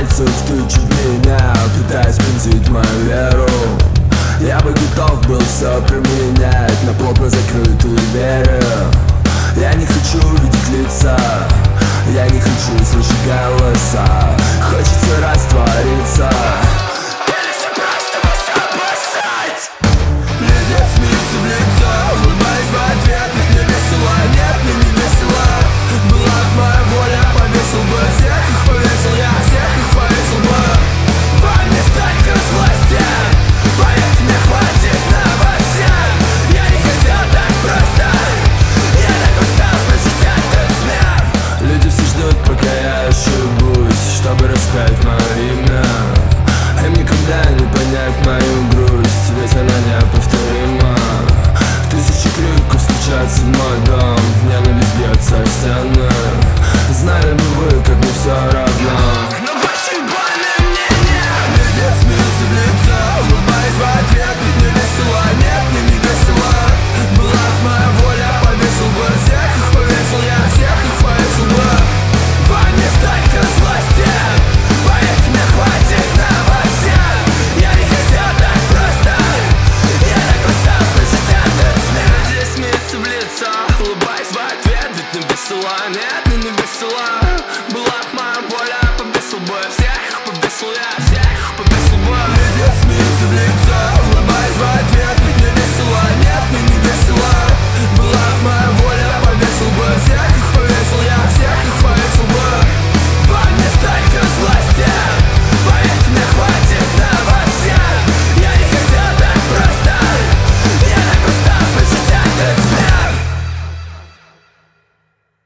пальцев тычут меня, пытаясь принизить мою веру. Я бы готов был все променять на плотно закрытые двери. Я не хочу видеть лица, я не хочу слышать голоса. Хочется раствориться